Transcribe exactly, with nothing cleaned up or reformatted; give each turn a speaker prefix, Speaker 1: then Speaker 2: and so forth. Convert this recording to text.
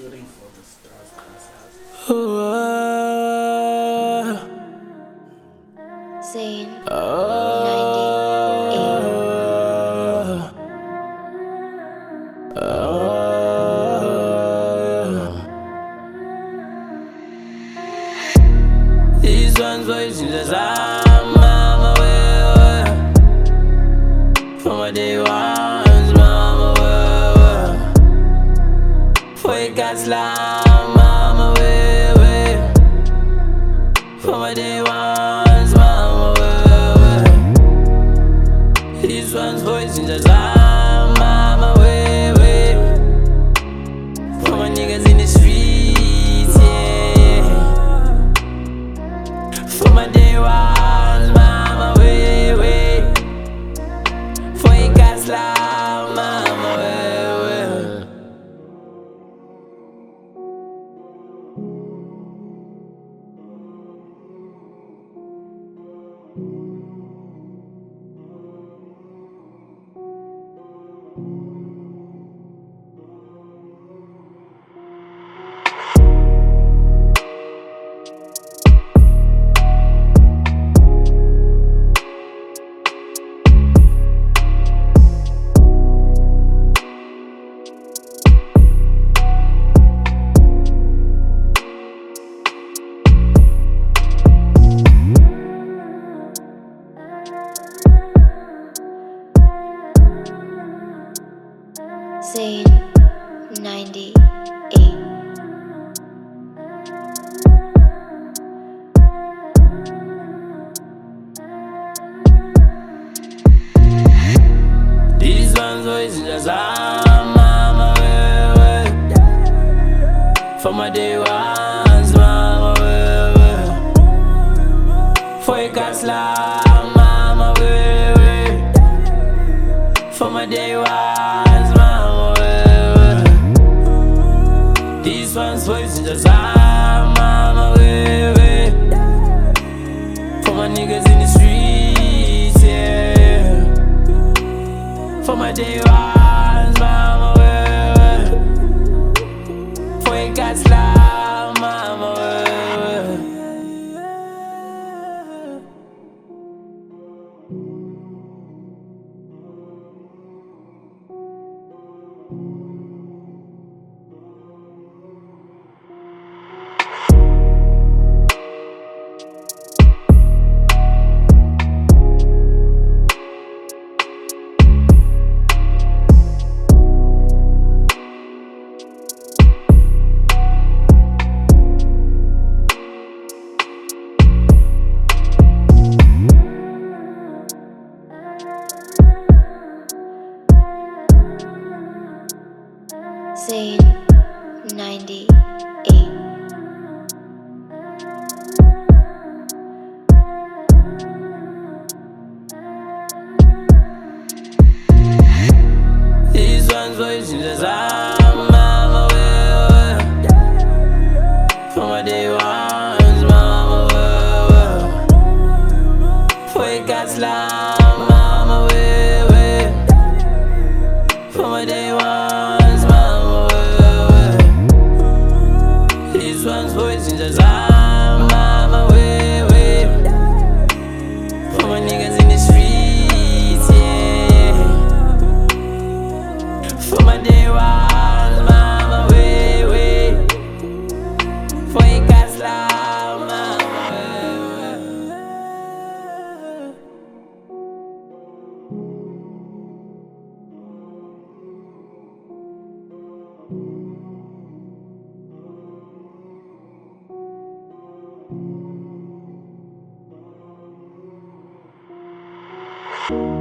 Speaker 1: shooting for the stars concept.
Speaker 2: Zane ninety-eight.
Speaker 3: These ones waiting just I'm on my way, for my day ones, mama way, for it got slime, mama way, for my day ones, mama way. These ones waiting just I'm on my way, for my niggas in the streets, yeah. For my day ones, mama way, way. For it got slime, mama way, way.
Speaker 2: Zane ninety-eight.
Speaker 3: These ones waiting just I'm on my way, way. For my day ones, mama way, way. For it got slime, mama way, way. For my day ones, mama way, way. These ones waiting just I'm on my way, way. For my niggas in the streets, yeah. For my day ones, mama way, for it got slime, mama way.
Speaker 2: Zane ninety-eight.
Speaker 3: These ones waiting just I'm on my way, way. For my day ones, mama way, way. For it got slime, mama way, way. For my day ones, mama way, way. These ones waiting just I'm on my way, way. For my niggas in the streets, yeah. For my day ones, mama way, way. For it got slime, mama way, way.